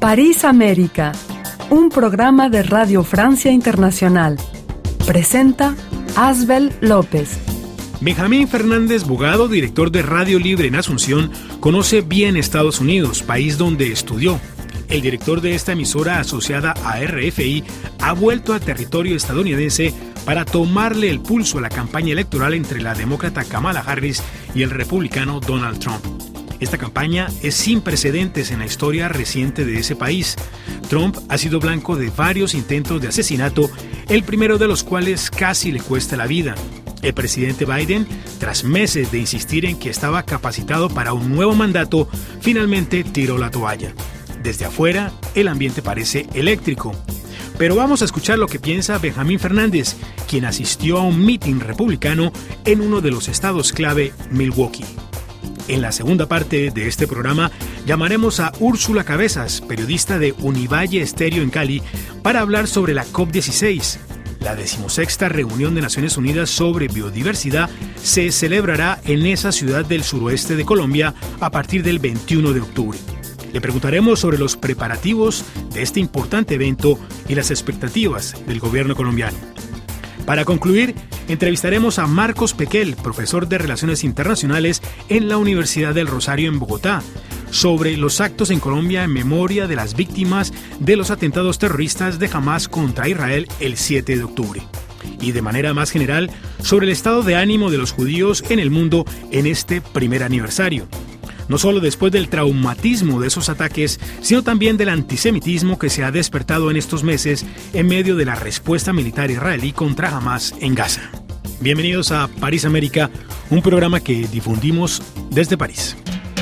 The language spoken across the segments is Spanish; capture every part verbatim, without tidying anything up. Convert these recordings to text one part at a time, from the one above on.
París América, un programa de Radio Francia Internacional. Presenta Asbel López. Benjamín Fernández Bogado, director de Radio Libre en Asunción, conoce bien Estados Unidos, país donde estudió. El director de esta emisora asociada a R F I ha vuelto a territorio estadounidense para tomarle el pulso a la campaña electoral entre la demócrata Kamala Harris y el republicano Donald Trump. Esta campaña es sin precedentes en la historia reciente de ese país. Trump ha sido blanco de varios intentos de asesinato, el primero de los cuales casi le cuesta la vida. El presidente Biden, tras meses de insistir en que estaba capacitado para un nuevo mandato, finalmente tiró la toalla. Desde afuera, el ambiente parece eléctrico. Pero vamos a escuchar lo que piensa Benjamín Fernández, quien asistió a un mitin republicano en uno de los estados clave, Milwaukee. En la segunda parte de este programa llamaremos a Úrsula Cabezas, periodista de Univalle Estéreo en Cali, para hablar sobre la COP dieciséis. La decimosexta reunión de Naciones Unidas sobre biodiversidad se celebrará en esa ciudad del suroeste de Colombia a partir del veintiuno de octubre. Le preguntaremos sobre los preparativos de este importante evento y las expectativas del gobierno colombiano. Para concluir, entrevistaremos a Marcos Pequel, profesor de Relaciones Internacionales en la Universidad del Rosario en Bogotá, sobre los actos en Colombia en memoria de las víctimas de los atentados terroristas de Hamás contra Israel el siete de octubre. Y de manera más general, sobre el estado de ánimo de los judíos en el mundo en este primer aniversario. No solo después del traumatismo de esos ataques, sino también del antisemitismo que se ha despertado en estos meses en medio de la respuesta militar israelí contra Hamás en Gaza. Bienvenidos a París América, un programa que difundimos desde París.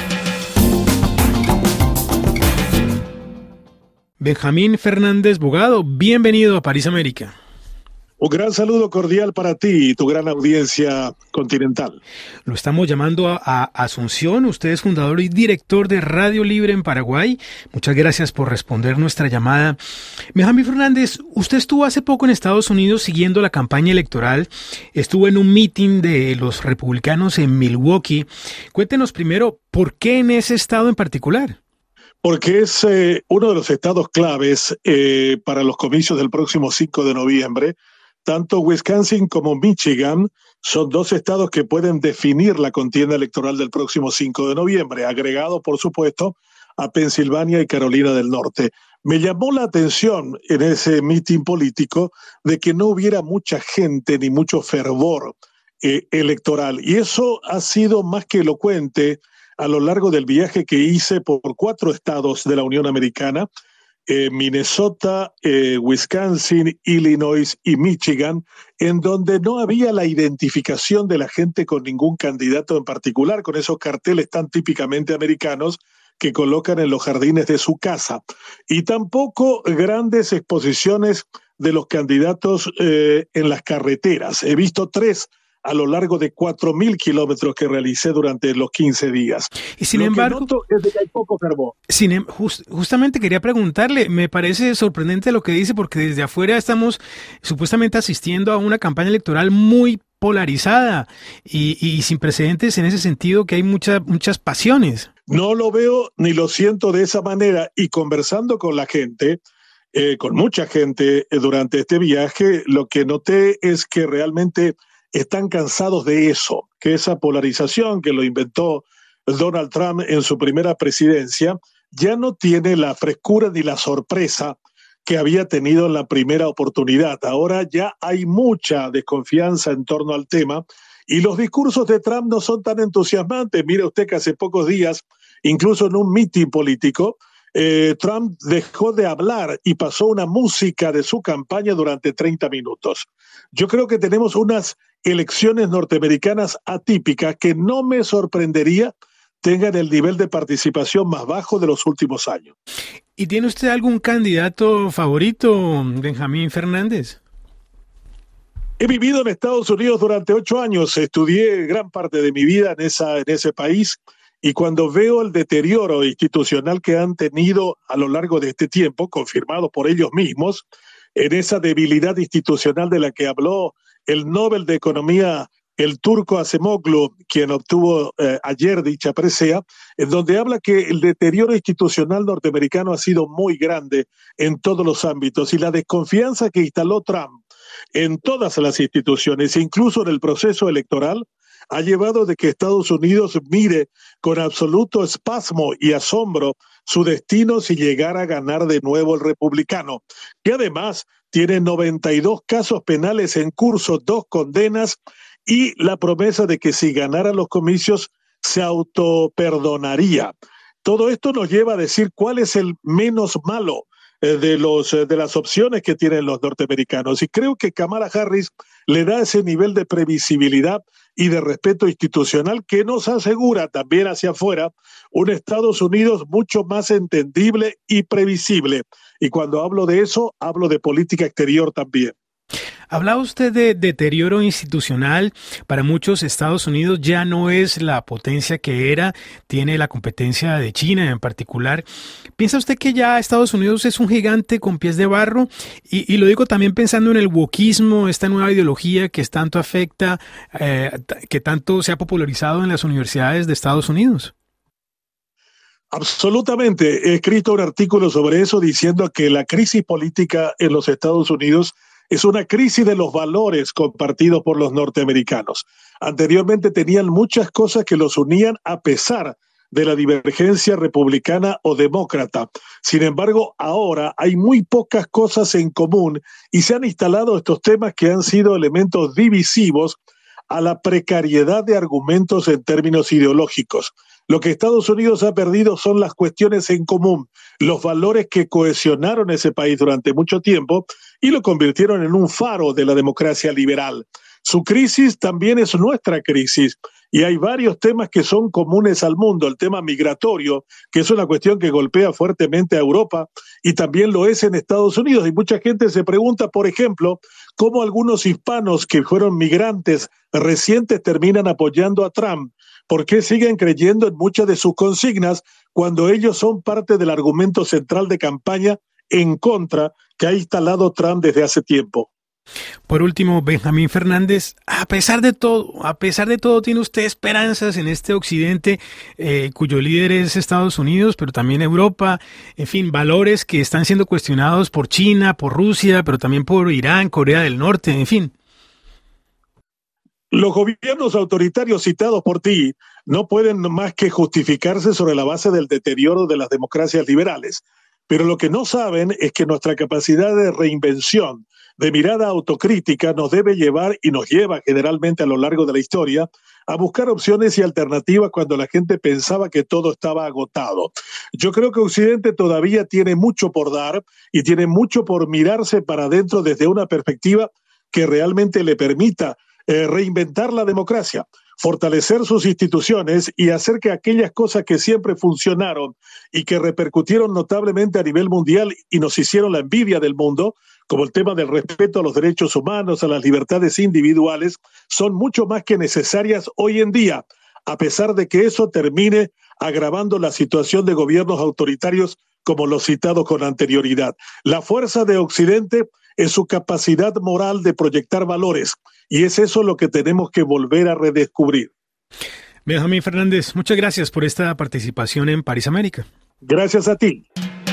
Benjamín Fernández Bogado, bienvenido a París América. Un gran saludo cordial para ti y tu gran audiencia continental. Lo estamos llamando a, a Asunción. Usted es fundador y director de Radio Libre en Paraguay. Muchas gracias por responder nuestra llamada. Benjamín Fernández, usted estuvo hace poco en Estados Unidos siguiendo la campaña electoral. Estuvo en un meeting de los republicanos en Milwaukee. Cuéntenos primero, ¿por qué en ese estado en particular? Porque es eh, uno de los estados claves eh, para los comicios del próximo cinco de noviembre. Tanto Wisconsin como Michigan son dos estados que pueden definir la contienda electoral del próximo cinco de noviembre, agregado, por supuesto, a Pensilvania y Carolina del Norte. Me llamó la atención en ese mitin político de que no hubiera mucha gente ni mucho fervor eh, electoral. Y eso ha sido más que elocuente a lo largo del viaje que hice por cuatro estados de la Unión Americana, Eh, Minnesota, eh, Wisconsin, Illinois y Michigan, en donde no había la identificación de la gente con ningún candidato en particular, con esos carteles tan típicamente americanos que colocan en los jardines de su casa, y tampoco grandes exposiciones de los candidatos eh, en las carreteras. He visto tres a lo largo de cuatro mil kilómetros que realicé durante los quince días. Y sin lo embargo, que noto es de que hay poco fervor. Sin, just, justamente quería preguntarle, me parece sorprendente lo que dice, porque desde afuera estamos supuestamente asistiendo a una campaña electoral muy polarizada y, y sin precedentes en ese sentido, que hay mucha, muchas pasiones. No lo veo ni lo siento de esa manera, y conversando con la gente, eh, con mucha gente eh, durante este viaje, lo que noté es que realmente están cansados de eso, que esa polarización que lo inventó Donald Trump en su primera presidencia ya no tiene la frescura ni la sorpresa que había tenido en la primera oportunidad. Ahora ya hay mucha desconfianza en torno al tema y los discursos de Trump no son tan entusiasmantes. Mire usted que hace pocos días, incluso en un mitin político, Eh, Trump dejó de hablar y pasó una música de su campaña durante treinta minutos. Yo creo que tenemos unas elecciones norteamericanas atípicas que no me sorprendería tengan el nivel de participación más bajo de los últimos años. ¿Y tiene usted algún candidato favorito, Benjamín Fernández? He vivido en Estados Unidos durante ocho años, estudié gran parte de mi vida en, esa, en ese país. Y cuando veo el deterioro institucional que han tenido a lo largo de este tiempo, confirmado por ellos mismos, en esa debilidad institucional de la que habló el Nobel de Economía el turco Acemoglu, quien obtuvo eh, ayer dicha presea, en donde habla que el deterioro institucional norteamericano ha sido muy grande en todos los ámbitos y la desconfianza que instaló Trump en todas las instituciones, incluso en el proceso electoral, ha llevado de que Estados Unidos mire con absoluto espasmo y asombro su destino si llegara a ganar de nuevo el republicano, que además tiene noventa y dos casos penales en curso, dos condenas y la promesa de que si ganara los comicios se autoperdonaría. Todo esto nos lleva a decir cuál es el menos malo de, los, de las opciones que tienen los norteamericanos. Y creo que Kamala Harris le da ese nivel de previsibilidad y de respeto institucional que nos asegura también hacia afuera un Estados Unidos mucho más entendible y previsible. Y cuando hablo de eso, hablo de política exterior también. Hablaba usted de deterioro institucional. Para muchos, Estados Unidos ya no es la potencia que era, tiene la competencia de China en particular. ¿Piensa usted que ya Estados Unidos es un gigante con pies de barro? Y, y lo digo también pensando en el wokismo, esta nueva ideología que tanto afecta, eh, que tanto se ha popularizado en las universidades de Estados Unidos. Absolutamente. He escrito un artículo sobre eso diciendo que la crisis política en los Estados Unidos es una crisis de los valores compartidos por los norteamericanos. Anteriormente tenían muchas cosas que los unían a pesar de la divergencia republicana o demócrata. Sin embargo, ahora hay muy pocas cosas en común y se han instalado estos temas que han sido elementos divisivos a la precariedad de argumentos en términos ideológicos. Lo que Estados Unidos ha perdido son las cuestiones en común, los valores que cohesionaron ese país durante mucho tiempo y lo convirtieron en un faro de la democracia liberal. Su crisis también es nuestra crisis y hay varios temas que son comunes al mundo. El tema migratorio, que es una cuestión que golpea fuertemente a Europa y también lo es en Estados Unidos. Y mucha gente se pregunta, por ejemplo, cómo algunos hispanos que fueron migrantes recientes terminan apoyando a Trump. ¿Por qué siguen creyendo en muchas de sus consignas cuando ellos son parte del argumento central de campaña en contra que ha instalado Trump desde hace tiempo? Por último, Benjamín Fernández, a pesar de todo, a pesar de todo, ¿tiene usted esperanzas en este occidente eh, cuyo líder es Estados Unidos, pero también Europa? En fin, valores que están siendo cuestionados por China, por Rusia, pero también por Irán, Corea del Norte, en fin. Los gobiernos autoritarios citados por ti no pueden más que justificarse sobre la base del deterioro de las democracias liberales. Pero lo que no saben es que nuestra capacidad de reinvención, de mirada autocrítica, nos debe llevar y nos lleva generalmente a lo largo de la historia a buscar opciones y alternativas cuando la gente pensaba que todo estaba agotado. Yo creo que Occidente todavía tiene mucho por dar y tiene mucho por mirarse para adentro desde una perspectiva que realmente le permita eh, reinventar la democracia, fortalecer sus instituciones y hacer que aquellas cosas que siempre funcionaron y que repercutieron notablemente a nivel mundial y nos hicieron la envidia del mundo, como el tema del respeto a los derechos humanos, a las libertades individuales, son mucho más que necesarias hoy en día, a pesar de que eso termine agravando la situación de gobiernos autoritarios como los citados con anterioridad. La fuerza de Occidente es su capacidad moral de proyectar valores, y es eso lo que tenemos que volver a redescubrir. Benjamín Fernández, muchas gracias por esta participación en París América. Gracias a ti.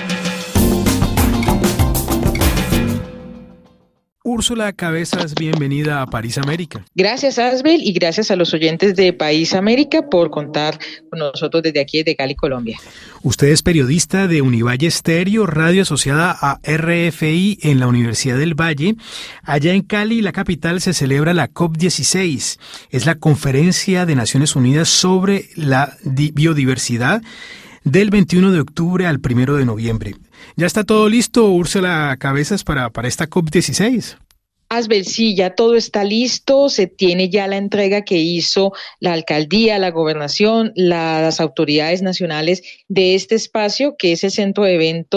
Úrsula Cabezas, bienvenida a París América. Gracias, Asbel, y gracias a los oyentes de País América por contar con nosotros desde aquí, desde Cali, Colombia. Usted es periodista de Univalle Estéreo, radio asociada a R F I en la Universidad del Valle. Allá en Cali, la capital, se celebra la COP dieciséis. Es la Conferencia de Naciones Unidas sobre la Biodiversidad del veintiuno de octubre al primero de noviembre. ¿Ya está todo listo, Úrsula Cabezas, para, para esta COP dieciséis? Asbel, sí, ya todo está listo, se tiene ya la entrega que hizo la alcaldía, la gobernación, la, las autoridades nacionales de este espacio, que es el centro de eventos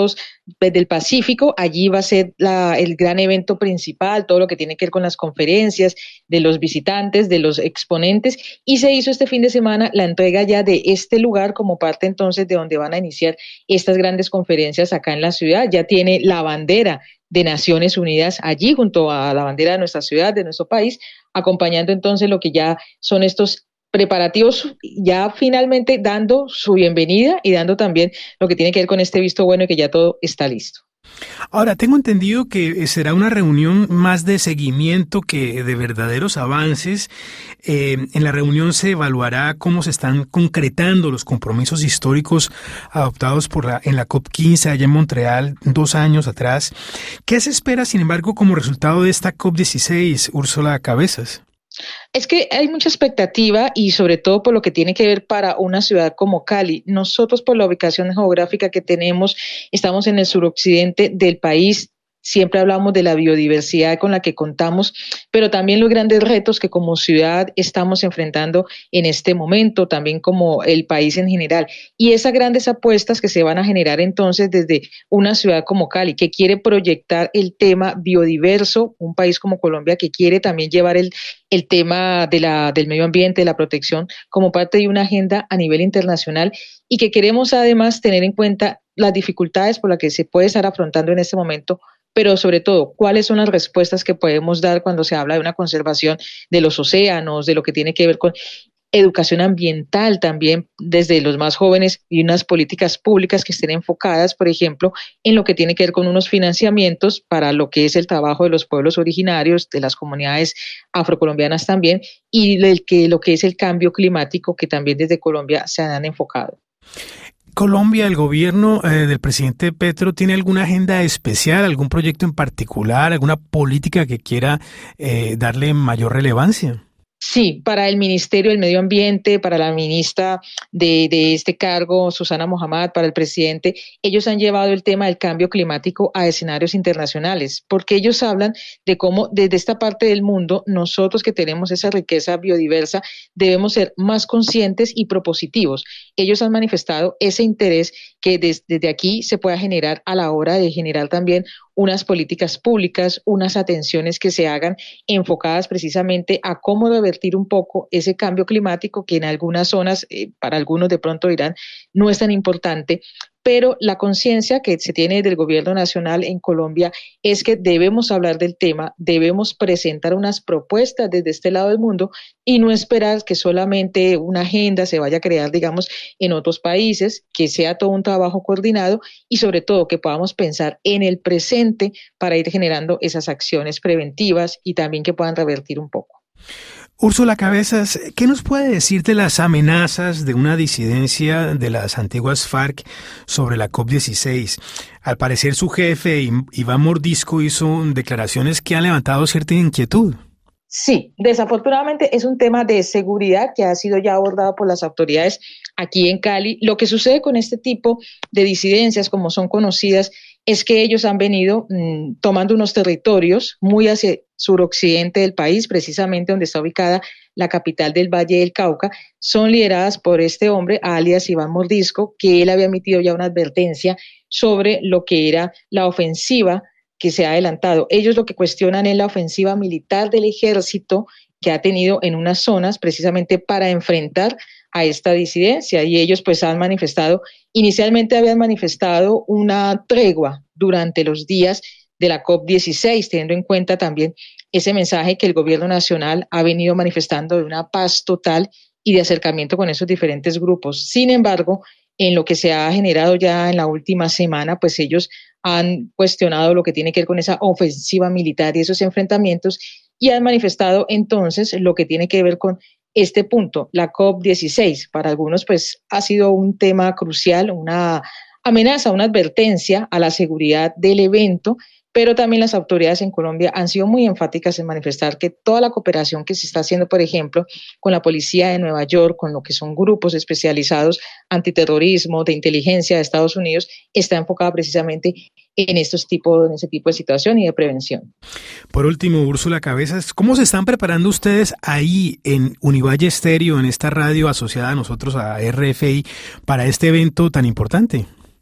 del Pacífico. Allí va a ser la, el gran evento principal, todo lo que tiene que ver con las conferencias de los visitantes, de los exponentes, y se hizo este fin de semana la entrega ya de este lugar como parte entonces de donde van a iniciar estas grandes conferencias acá en la ciudad. Ya tiene la bandera de Naciones Unidas allí junto a la bandera de nuestra ciudad, de nuestro país, acompañando entonces lo que ya son estos preparativos, ya finalmente dando su bienvenida y dando también lo que tiene que ver con este visto bueno y que ya todo está listo. Ahora, tengo entendido que será una reunión más de seguimiento que de verdaderos avances. Eh, en la reunión se evaluará cómo se están concretando los compromisos históricos adoptados por la, en la COP quince allá en Montreal dos años atrás. ¿Qué se espera, sin embargo, como resultado de esta COP dieciséis, Úrsula Cabezas? Es que hay mucha expectativa y sobre todo por lo que tiene que ver para una ciudad como Cali. Nosotros, por la ubicación geográfica que tenemos, estamos en el suroccidente del país. Siempre hablamos de la biodiversidad con la que contamos, pero también los grandes retos que como ciudad estamos enfrentando en este momento, también como el país en general. Y esas grandes apuestas que se van a generar entonces desde una ciudad como Cali, que quiere proyectar el tema biodiverso, un país como Colombia que quiere también llevar el, el tema de la, del medio ambiente, de la protección, como parte de una agenda a nivel internacional y que queremos además tener en cuenta las dificultades por las que se puede estar afrontando en este momento, pero sobre todo, ¿cuáles son las respuestas que podemos dar cuando se habla de una conservación de los océanos, de lo que tiene que ver con educación ambiental también desde los más jóvenes y unas políticas públicas que estén enfocadas, por ejemplo, en lo que tiene que ver con unos financiamientos para lo que es el trabajo de los pueblos originarios, de las comunidades afrocolombianas también, y el que, lo que es el cambio climático que también desde Colombia se han enfocado? Colombia, el gobierno eh, del presidente Petro, ¿tiene alguna agenda especial, algún proyecto en particular, alguna política que quiera eh, darle mayor relevancia? Sí, para el Ministerio del Medio Ambiente, para la ministra de, de este cargo, Susana Mohammad, para el presidente, ellos han llevado el tema del cambio climático a escenarios internacionales, porque ellos hablan de cómo desde esta parte del mundo, nosotros que tenemos esa riqueza biodiversa, debemos ser más conscientes y propositivos. Ellos han manifestado ese interés que des, desde aquí se pueda generar a la hora de generar también unas políticas públicas, unas atenciones que se hagan enfocadas precisamente a cómo revertir un poco ese cambio climático que en algunas zonas, eh, para algunos de pronto dirán, no es tan importante, pero la conciencia que se tiene del gobierno nacional en Colombia es que debemos hablar del tema, debemos presentar unas propuestas desde este lado del mundo y no esperar que solamente una agenda se vaya a crear, digamos, en otros países, que sea todo un trabajo coordinado y sobre todo que podamos pensar en el presente para ir generando esas acciones preventivas y también que puedan revertir un poco. Úrsula Cabezas, ¿qué nos puede decir de las amenazas de una disidencia de las antiguas FARC sobre la COP dieciséis? Al parecer su jefe, Iván Mordisco, hizo declaraciones que han levantado cierta inquietud. Sí, desafortunadamente es un tema de seguridad que ha sido ya abordado por las autoridades aquí en Cali. Lo que sucede con este tipo de disidencias, como son conocidas, es que ellos han venido mmm, tomando unos territorios muy hacia el suroccidente del país, precisamente donde está ubicada la capital del Valle del Cauca. Son lideradas por este hombre, alias Iván Mordisco, que él había emitido ya una advertencia sobre lo que era la ofensiva que se ha adelantado. Ellos lo que cuestionan es la ofensiva militar del ejército que ha tenido en unas zonas precisamente para enfrentar a esta disidencia, y ellos pues han manifestado, inicialmente habían manifestado una tregua durante los días de la COP dieciséis, teniendo en cuenta también ese mensaje que el gobierno nacional ha venido manifestando de una paz total y de acercamiento con esos diferentes grupos. Sin embargo, en lo que se ha generado ya en la última semana, pues ellos han cuestionado lo que tiene que ver con esa ofensiva militar y esos enfrentamientos y han manifestado entonces lo que tiene que ver con este punto, la COP dieciséis. Para algunos pues ha sido un tema crucial, una amenaza, una advertencia a la seguridad del evento, pero también las autoridades en Colombia han sido muy enfáticas en manifestar que toda la cooperación que se está haciendo, por ejemplo, con la policía de Nueva York, con lo que son grupos especializados antiterrorismo, de inteligencia de Estados Unidos, está enfocada precisamente en estos tipos, en ese tipo de situación y de prevención. Por último, Úrsula Cabezas, ¿cómo se están preparando ustedes ahí en Univalle Estéreo, en esta radio asociada a nosotros, a R F I, para este evento tan importante?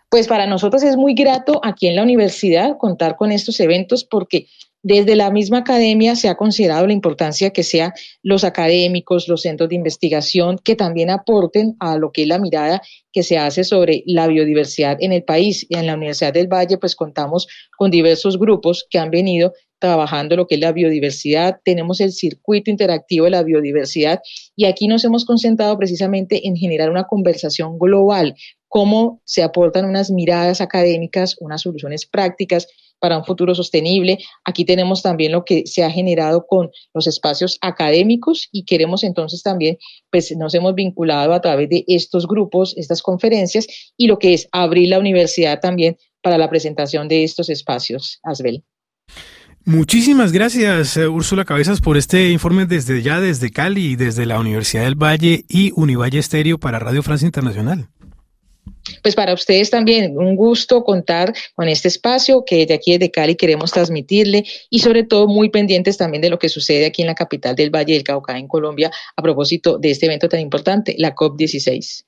Pues para nosotros es muy grato aquí en la universidad contar con estos eventos porque desde la misma academia se ha considerado la importancia que sean los académicos, los centros de investigación, que también aporten a lo que es la mirada que se hace sobre la biodiversidad en el país. Y en la Universidad del Valle pues contamos con diversos grupos que han venido trabajando lo que es la biodiversidad. Tenemos el circuito interactivo de la biodiversidad y aquí nos hemos concentrado precisamente en generar una conversación global, cómo se aportan unas miradas académicas, unas soluciones prácticas para un futuro sostenible. Aquí tenemos también lo que se ha generado con los espacios académicos y queremos entonces también, pues nos hemos vinculado a través de estos grupos, estas conferencias y lo que es abrir la universidad también para la presentación de estos espacios. Asbel. Muchísimas gracias, Úrsula Cabezas, por este informe desde ya, desde Cali, desde la Universidad del Valle y Univalle Estéreo para Radio Francia Internacional. Pues para ustedes también un gusto contar con este espacio que de aquí desde Cali queremos transmitirle y sobre todo muy pendientes también de lo que sucede aquí en la capital del Valle del Cauca, en Colombia, a propósito de este evento tan importante, la COP dieciséis.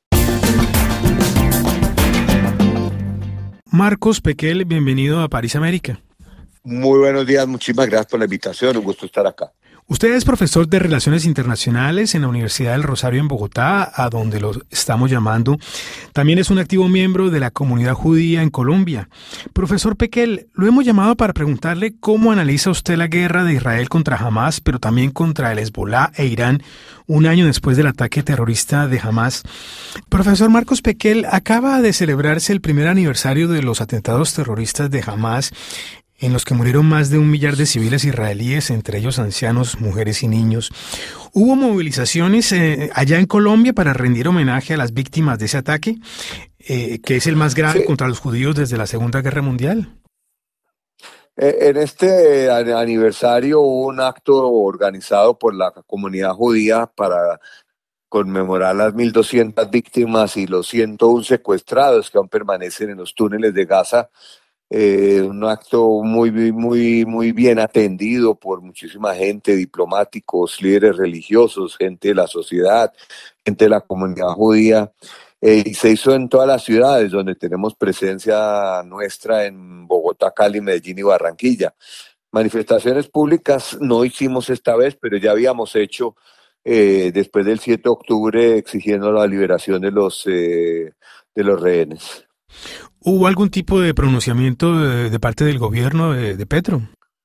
Marcos Pequel, bienvenido a París América. Muy buenos días, muchísimas gracias por la invitación, un gusto estar acá. Usted es profesor de Relaciones Internacionales en la Universidad del Rosario en Bogotá, a donde lo estamos llamando. También es un activo miembro de la comunidad judía en Colombia. Profesor Pequel, lo hemos llamado para preguntarle cómo analiza usted la guerra de Israel contra Hamás, pero también contra el Hezbolá e Irán, un año después del ataque terrorista de Hamás. Profesor Marcos Pequel, acaba de celebrarse el primer aniversario de los atentados terroristas de Hamás, en los que murieron más de un millar de civiles israelíes, entre ellos ancianos, mujeres y niños. ¿Hubo movilizaciones eh, allá en Colombia para rendir homenaje a las víctimas de ese ataque, eh, que es el más grave sí. contra los judíos desde la Segunda Guerra Mundial? En este aniversario hubo un acto organizado por la comunidad judía para conmemorar las mil doscientas víctimas y los ciento uno secuestrados que aún permanecen en los túneles de Gaza. Eh, un acto muy, muy, muy bien atendido por muchísima gente, diplomáticos, líderes religiosos, gente de la sociedad, gente de la comunidad judía, eh, y se hizo en todas las ciudades donde tenemos presencia nuestra, en Bogotá, Cali, Medellín y Barranquilla. Manifestaciones públicas no hicimos esta vez, pero ya habíamos hecho eh, después del siete de octubre exigiendo la liberación de los, eh, de los rehenes. ¿Hubo algún tipo de pronunciamiento de, de parte del gobierno de, de Petro?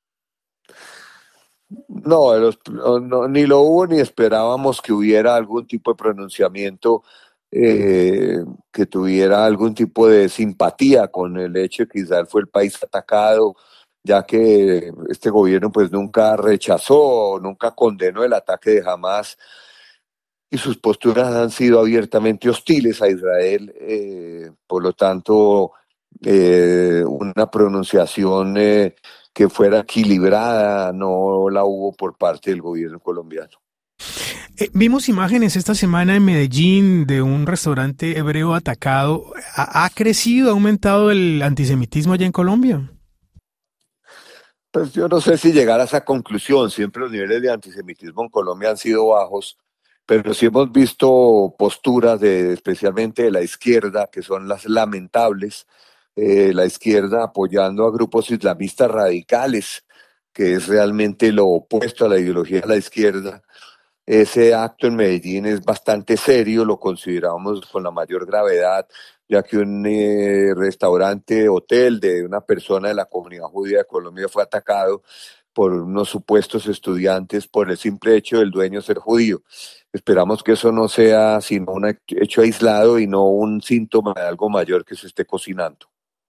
No, los, no, ni lo hubo ni esperábamos que hubiera algún tipo de pronunciamiento eh, que tuviera algún tipo de simpatía con el hecho de que Israel fue el país atacado, ya que este gobierno pues nunca rechazó, nunca condenó el ataque de Hamás. Y sus posturas han sido abiertamente hostiles a Israel, eh, por lo tanto, eh, una pronunciación eh, que fuera equilibrada no la hubo por parte del gobierno colombiano. Eh, vimos imágenes esta semana en Medellín de un restaurante hebreo atacado. ¿Ha, ha crecido, ha aumentado el antisemitismo allá en Colombia? Pues yo no sé si llegar a esa conclusión. Siempre los niveles de antisemitismo en Colombia han sido bajos, pero sí hemos visto posturas de, especialmente de la izquierda, que son las lamentables, eh, la izquierda apoyando a grupos islamistas radicales, que es realmente lo opuesto a la ideología de la izquierda. Ese acto en Medellín es bastante serio, lo consideramos con la mayor gravedad, ya que un eh, restaurante, hotel de una persona de la comunidad judía de Colombia fue atacado por unos supuestos estudiantes por el simple hecho del dueño ser judío. Esperamos que eso no sea sino un hecho aislado y no un síntoma de algo mayor que se esté cocinando.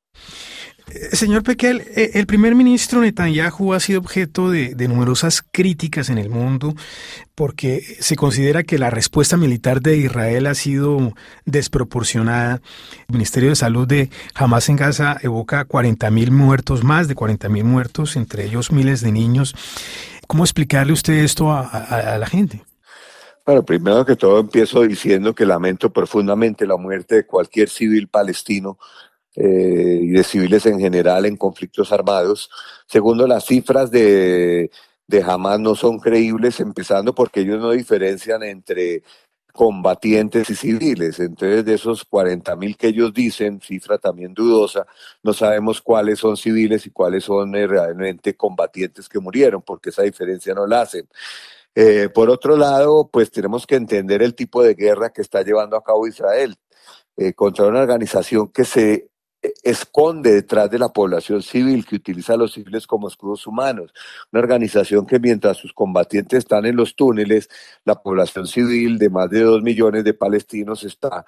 Señor Pequel, el primer ministro Netanyahu ha sido objeto de, de numerosas críticas en el mundo porque se considera que la respuesta militar de Israel ha sido desproporcionada. El Ministerio de Salud de Hamás en Gaza evoca cuarenta mil muertos, más de cuarenta mil muertos, entre ellos miles de niños. ¿Cómo explicarle usted esto a, a, a la gente? Bueno, primero que todo empiezo diciendo que lamento profundamente la muerte de cualquier civil palestino eh, y de civiles en general en conflictos armados. Segundo, las cifras de, de Hamás no son creíbles, empezando porque ellos no diferencian entre combatientes y civiles. Entonces, de esos cuarenta mil que ellos dicen, cifra también dudosa, no sabemos cuáles son civiles y cuáles son eh, realmente combatientes que murieron, porque esa diferencia no la hacen. Eh, por otro lado, pues tenemos que entender el tipo de guerra que está llevando a cabo Israel eh, contra una organización que se esconde detrás de la población civil, que utiliza a los civiles como escudos humanos, una organización que mientras sus combatientes están en los túneles, la población civil de más de dos millones de palestinos está,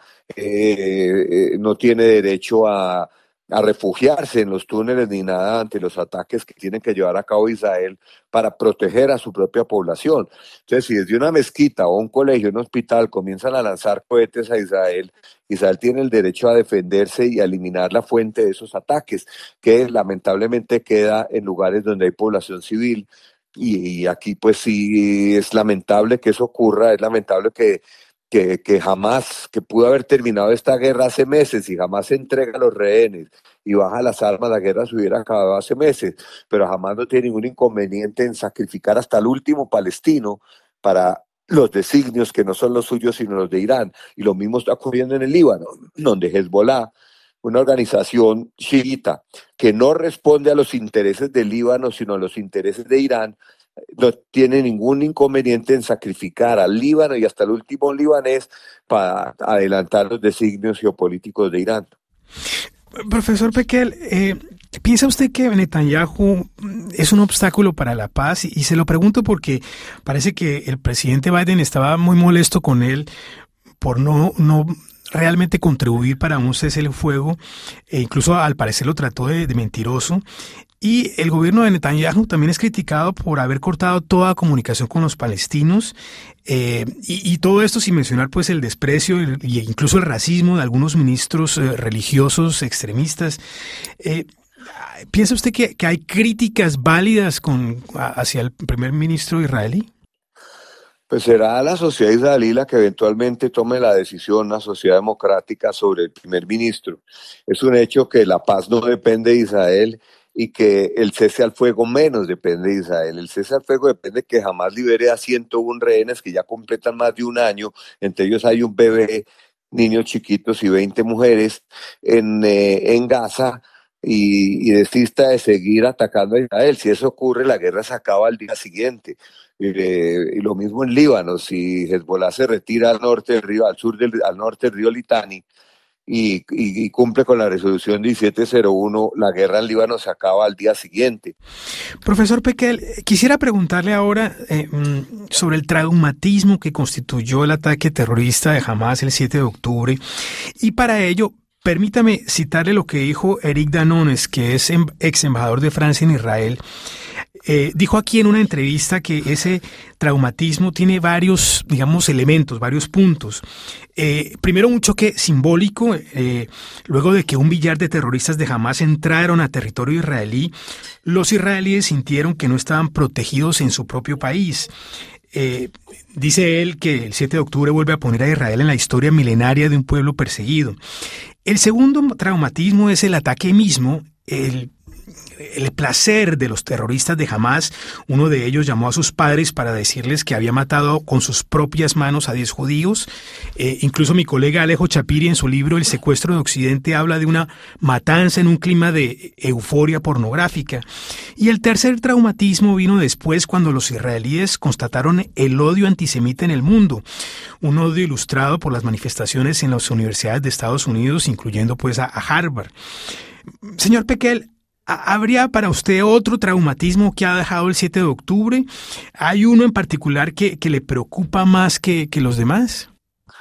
eh, eh, no tiene derecho a, a refugiarse en los túneles ni nada ante los ataques que tienen que llevar a cabo Israel para proteger a su propia población. Entonces, si desde una mezquita o un colegio, un hospital, comienzan a lanzar cohetes a Israel, Israel tiene el derecho a defenderse y a eliminar la fuente de esos ataques, que lamentablemente queda en lugares donde hay población civil. Y, y aquí pues sí es lamentable que eso ocurra, es lamentable que Que, que jamás, que pudo haber terminado esta guerra hace meses y jamás se entrega a los rehenes y baja las armas, la guerra se hubiera acabado hace meses, pero jamás no tiene ningún inconveniente en sacrificar hasta el último palestino para los designios que no son los suyos sino los de Irán. Y lo mismo está ocurriendo en el Líbano, donde Hezbollah, una organización chiita que no responde a los intereses del Líbano sino a los intereses de Irán, no tiene ningún inconveniente en sacrificar al Líbano y hasta el último libanés para adelantar los designios geopolíticos de Irán. Profesor Pekel, eh, ¿piensa usted que Netanyahu es un obstáculo para la paz? Y, y se lo pregunto porque parece que el presidente Biden estaba muy molesto con él por no, no realmente contribuir para un cese el fuego, e incluso al parecer lo trató de, de mentiroso. Y el gobierno de Netanyahu también es criticado por haber cortado toda comunicación con los palestinos, eh, y, y todo esto sin mencionar pues el desprecio e incluso el racismo de algunos ministros eh, religiosos extremistas. Eh, ¿Piensa usted que, que hay críticas válidas con, hacia el primer ministro israelí? Pues será la sociedad israelí la que eventualmente tome la decisión, una sociedad democrática, sobre el primer ministro. Es un hecho que la paz no depende de Israel y que el cese al fuego menos depende de Israel. El cese al fuego depende de que Hamás libere a ciento uno rehenes que ya completan más de un año, entre ellos hay un bebé, niños chiquitos y veinte mujeres en, eh, en Gaza, y, y desista de seguir atacando a Israel. Si eso ocurre, la guerra se acaba al día siguiente. Eh, y lo mismo en Líbano, si Hezbollah se retira al norte del río, al sur del, al norte del río Litani, y, y, y cumple con la resolución diecisiete cero uno, la guerra en Líbano se acaba al día siguiente. Profesor Pekel, quisiera preguntarle ahora eh, sobre el traumatismo que constituyó el ataque terrorista de Hamás el siete de octubre, y para ello permítame citarle lo que dijo Eric Danones, que es ex embajador de Francia en Israel. Eh, dijo aquí en una entrevista que ese traumatismo tiene varios, digamos, elementos, varios puntos. Eh, primero, un choque simbólico, eh, luego de que un billar de terroristas de Hamás entraron a territorio israelí, los israelíes sintieron que no estaban protegidos en su propio país. Eh, dice él que el siete de octubre vuelve a poner a Israel en la historia milenaria de un pueblo perseguido. El segundo traumatismo es el ataque mismo, el el placer de los terroristas de Hamás. Uno de ellos llamó a sus padres para decirles que había matado con sus propias manos a diez judíos. Eh, incluso mi colega Alejo Chapiri en su libro El secuestro de Occidente habla de una matanza en un clima de euforia pornográfica. Y el tercer traumatismo vino después, cuando los israelíes constataron el odio antisemita en el mundo. Un odio ilustrado por las manifestaciones en las universidades de Estados Unidos, incluyendo pues a, a Harvard. Señor Pekel, ¿habría para usted otro traumatismo que ha dejado el siete de octubre? ¿Hay uno en particular que, que le preocupa más que, que los demás?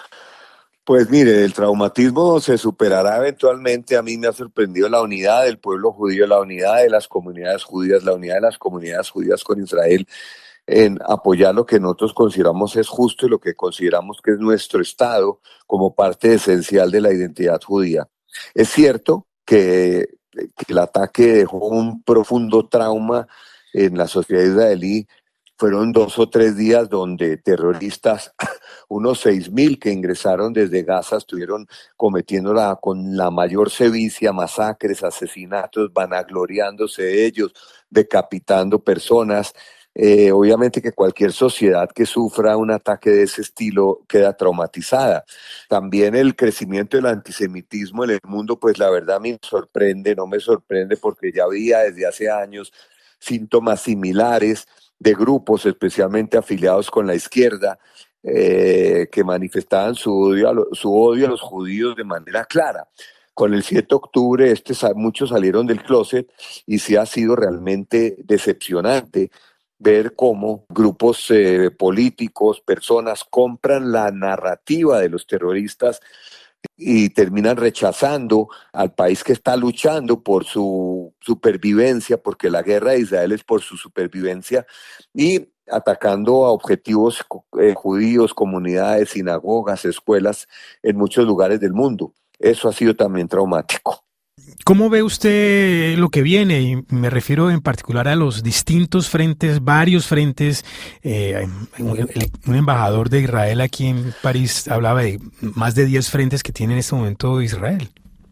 Pues mire, el traumatismo se superará eventualmente. A mí me ha sorprendido la unidad del pueblo judío, la unidad de las comunidades judías, la unidad de las comunidades judías con Israel en apoyar lo que nosotros consideramos es justo y lo que consideramos que es nuestro Estado como parte esencial de la identidad judía. Es cierto que que el ataque dejó un profundo trauma en la sociedad israelí. Fueron dos o tres días donde terroristas, unos seis mil que ingresaron desde Gaza, estuvieron cometiéndola con la mayor sevicia, masacres, asesinatos, vanagloriándose de ellos, decapitando personas. Eh, obviamente que cualquier sociedad que sufra un ataque de ese estilo queda traumatizada. También el crecimiento del antisemitismo en el mundo, pues la verdad me sorprende, no me sorprende porque ya había desde hace años síntomas similares de grupos, especialmente afiliados con la izquierda, eh, que manifestaban su odio, a lo, su odio a los judíos de manera clara. Con el siete de octubre este, muchos salieron del closet y sí ha sido realmente decepcionante ver cómo grupos eh, políticos, personas compran la narrativa de los terroristas y terminan rechazando al país que está luchando por su supervivencia, porque la guerra de Israel es por su supervivencia, y atacando a objetivos eh, judíos, comunidades, sinagogas, escuelas en muchos lugares del mundo. Eso ha sido también traumático. ¿Cómo ve usted lo que viene? Y me refiero en particular a los distintos frentes, varios frentes. Eh, un embajador de Israel aquí en París hablaba de más de diez frentes que tiene en este momento Israel.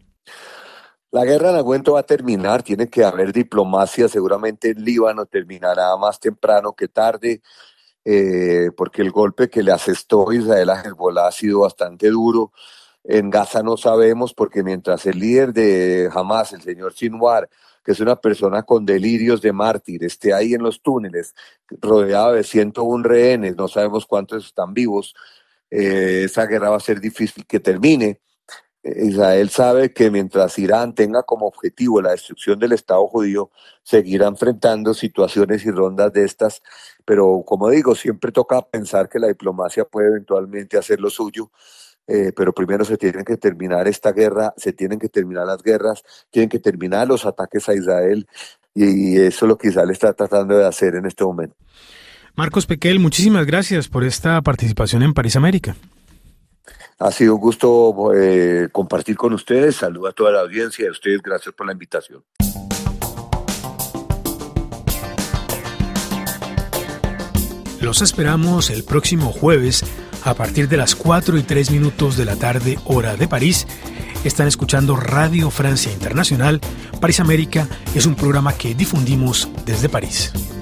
La guerra en Agüento va a terminar, tiene que haber diplomacia, seguramente el Líbano terminará más temprano que tarde, eh, porque el golpe que le asestó Israel a Hezbollah ha sido bastante duro. En Gaza no sabemos, porque mientras el líder de Hamas, el señor Sinwar, que es una persona con delirios de mártir, esté ahí en los túneles, rodeado de ciento uno rehenes, no sabemos cuántos están vivos, eh, esa guerra va a ser difícil que termine. Israel sabe que mientras Irán tenga como objetivo la destrucción del Estado judío, seguirá enfrentando situaciones y rondas de estas, pero como digo, siempre toca pensar que la diplomacia puede eventualmente hacer lo suyo. Eh, pero primero se tienen que terminar esta guerra, se tienen que terminar las guerras, tienen que terminar los ataques a Israel, y, y eso es lo que Israel está tratando de hacer en este momento. Marcos Pequel, muchísimas gracias por esta participación en París América. Ha sido un gusto eh, compartir con ustedes. Saludo a toda la audiencia y a ustedes, gracias por la invitación. Los esperamos el próximo jueves a partir de las cuatro y tres minutos de la tarde, hora de París. Están escuchando Radio Francia Internacional. París América es un programa que difundimos desde París.